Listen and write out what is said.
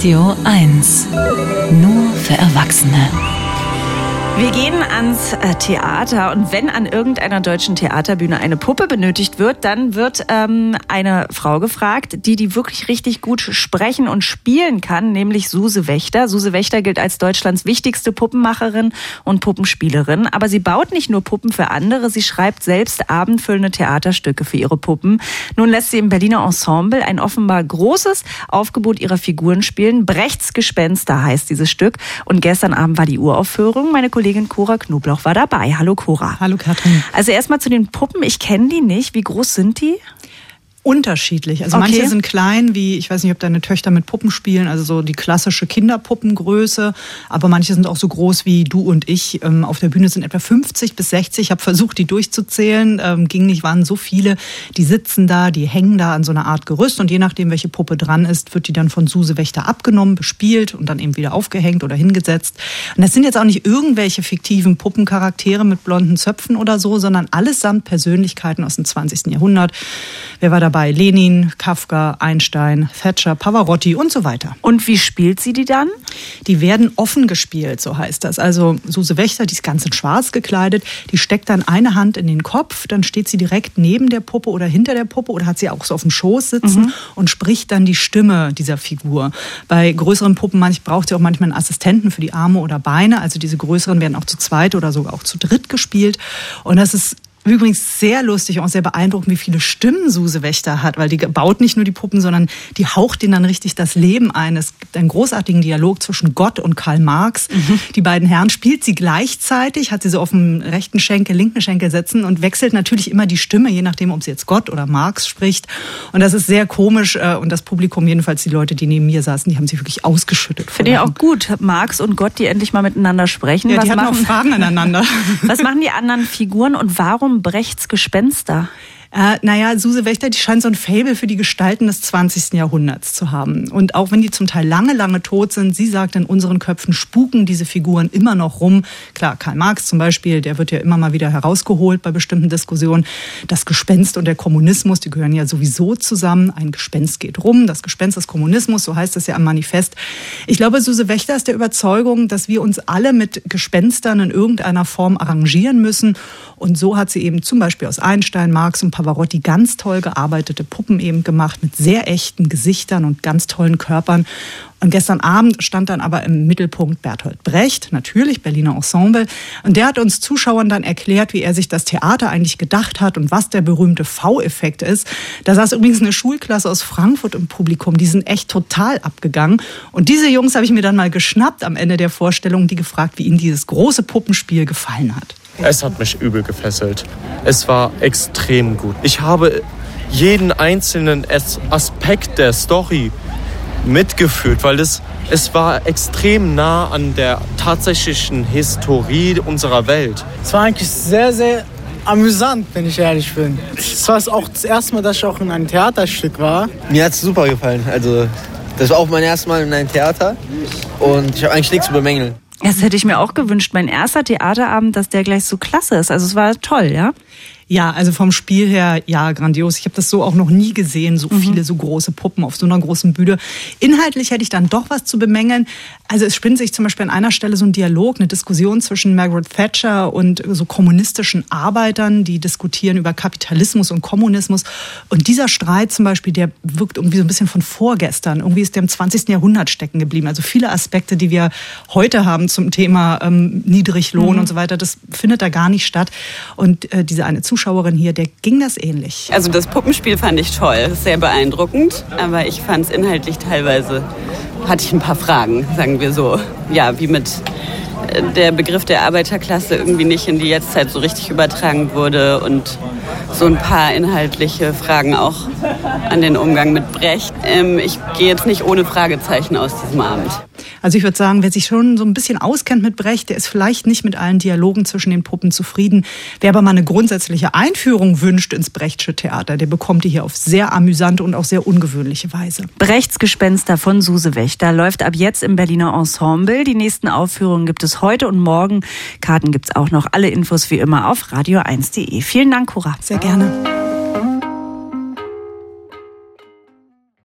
Radio 1. Nur für Erwachsene. Wir gehen ans Theater und wenn an irgendeiner deutschen Theaterbühne eine Puppe benötigt wird, dann wird eine Frau gefragt, die wirklich richtig gut sprechen und spielen kann, nämlich Suse Wächter. Suse Wächter gilt als Deutschlands wichtigste Puppenmacherin und Puppenspielerin. Aber sie baut nicht nur Puppen für andere, sie schreibt selbst abendfüllende Theaterstücke für ihre Puppen. Nun lässt sie im Berliner Ensemble ein offenbar großes Aufgebot ihrer Figuren spielen. Brechts Gespenster heißt dieses Stück. Und gestern Abend war die Uraufführung. Meine Kollegin Cora Knoblauch war dabei. Hallo Cora. Hallo Katrin. Also erstmal zu den Puppen. Ich kenne die nicht. Wie groß sind die? Unterschiedlich. Also manche sind klein, wie, ich weiß nicht, ob deine Töchter mit Puppen spielen, also so die klassische Kinderpuppengröße. Aber manche sind auch so groß wie du und ich. Auf der Bühne sind etwa 50 bis 60. Ich habe versucht, die durchzuzählen. Ging nicht, waren so viele. Die sitzen da, die hängen da an so einer Art Gerüst. Und je nachdem, welche Puppe dran ist, wird die dann von Suse Wächter abgenommen, bespielt und dann eben wieder aufgehängt oder hingesetzt. Und das sind jetzt auch nicht irgendwelche fiktiven Puppencharaktere mit blonden Zöpfen oder so, sondern allesamt Persönlichkeiten aus dem 20. Jahrhundert. Wer war dabei? Lenin, Kafka, Einstein, Thatcher, Pavarotti und so weiter. Und wie spielt sie die dann? Die werden offen gespielt, so heißt das. Also Suse Wächter, die ist ganz in schwarz gekleidet, die steckt dann eine Hand in den Kopf, dann steht sie direkt neben der Puppe oder hinter der Puppe oder hat sie auch so auf dem Schoß sitzen und spricht dann die Stimme dieser Figur. Bei größeren Puppen braucht sie auch manchmal einen Assistenten für die Arme oder Beine. Also diese größeren werden auch zu zweit oder sogar auch zu dritt gespielt. Und das ist übrigens sehr lustig und auch sehr beeindruckend, wie viele Stimmen Suse Wächter hat, weil die baut nicht nur die Puppen, sondern die haucht denen dann richtig das Leben ein. Es gibt einen großartigen Dialog zwischen Gott und Karl Marx. Die beiden Herren spielt sie gleichzeitig, hat sie so auf dem rechten Schenkel, linken Schenkel sitzen und wechselt natürlich immer die Stimme, je nachdem, ob sie jetzt Gott oder Marx spricht. Und das ist sehr komisch und das Publikum, jedenfalls die Leute, die neben mir saßen, die haben sich wirklich ausgeschüttet. Finde ich auch gut, Marx und Gott, die endlich mal miteinander sprechen. Ja, die hatten auch Fragen aneinander. Was machen die anderen Figuren und warum Brechts Gespenster? Suse Wächter, die scheint so ein Faible für die Gestalten des 20. Jahrhunderts zu haben. Und auch wenn die zum Teil lange, lange tot sind, sie sagt, in unseren Köpfen spuken diese Figuren immer noch rum. Klar, Karl Marx zum Beispiel, der wird ja immer mal wieder herausgeholt bei bestimmten Diskussionen. Das Gespenst und der Kommunismus, die gehören ja sowieso zusammen. Ein Gespenst geht rum, das Gespenst des Kommunismus, so heißt es ja am Manifest. Ich glaube, Suse Wächter ist der Überzeugung, dass wir uns alle mit Gespenstern in irgendeiner Form arrangieren müssen. Und so hat sie eben zum Beispiel aus Einstein, Marx und Pavarotti ganz toll gearbeitete Puppen eben gemacht mit sehr echten Gesichtern und ganz tollen Körpern. Und gestern Abend stand dann aber im Mittelpunkt Bertolt Brecht, natürlich Berliner Ensemble. Und der hat uns Zuschauern dann erklärt, wie er sich das Theater eigentlich gedacht hat und was der berühmte V-Effekt ist. Da saß übrigens eine Schulklasse aus Frankfurt im Publikum. Die sind echt total abgegangen. Und diese Jungs habe ich mir dann mal geschnappt am Ende der Vorstellung, die gefragt, wie ihnen dieses große Puppenspiel gefallen hat. Es hat mich übel gefesselt. Es war extrem gut. Ich habe jeden einzelnen Aspekt der Story mitgefühlt, weil es war extrem nah an der tatsächlichen Historie unserer Welt. Es war eigentlich sehr, sehr amüsant, wenn ich ehrlich bin. Es war auch das erste Mal, dass ich auch in einem Theaterstück war. Mir hat es super gefallen. Also, das war auch mein erstes Mal in einem Theater und ich habe eigentlich nichts zu bemängeln. Das hätte ich mir auch gewünscht. Mein erster Theaterabend, dass der gleich so klasse ist. Also es war toll, ja? Ja, also vom Spiel her, ja, grandios. Ich habe das so auch noch nie gesehen, so viele, so große Puppen auf so einer großen Bühne. Inhaltlich hätte ich dann doch was zu bemängeln. Also es spinnt sich zum Beispiel an einer Stelle so ein Dialog, eine Diskussion zwischen Margaret Thatcher und so kommunistischen Arbeitern, die diskutieren über Kapitalismus und Kommunismus. Und dieser Streit zum Beispiel, der wirkt irgendwie so ein bisschen von vorgestern. Irgendwie ist der im 20. Jahrhundert stecken geblieben. Also viele Aspekte, die wir heute haben zum Thema Niedriglohn und so weiter, das findet da gar nicht statt. Und diese eine Zuschauerin hier, der ging das ähnlich. Also das Puppenspiel fand ich toll, sehr beeindruckend, aber ich fand es inhaltlich teilweise, hatte ich ein paar Fragen, sagen wir so. Ja, wie mit der Begriff der Arbeiterklasse irgendwie nicht in die Jetztzeit so richtig übertragen wurde und so ein paar inhaltliche Fragen auch an den Umgang mit Brecht. Ich gehe jetzt nicht ohne Fragezeichen aus diesem Abend. Also ich würde sagen, wer sich schon so ein bisschen auskennt mit Brecht, der ist vielleicht nicht mit allen Dialogen zwischen den Puppen zufrieden. Wer aber mal eine grundsätzliche Einführung wünscht ins Brechtsche Theater, der bekommt die hier auf sehr amüsante und auch sehr ungewöhnliche Weise. Brechts Gespenster von Suse Wächter läuft ab jetzt im Berliner Ensemble. Die nächsten Aufführungen gibt es heute und morgen. Karten gibt es auch noch. Alle Infos wie immer auf radio1.de. Vielen Dank, Cora. Sehr gerne.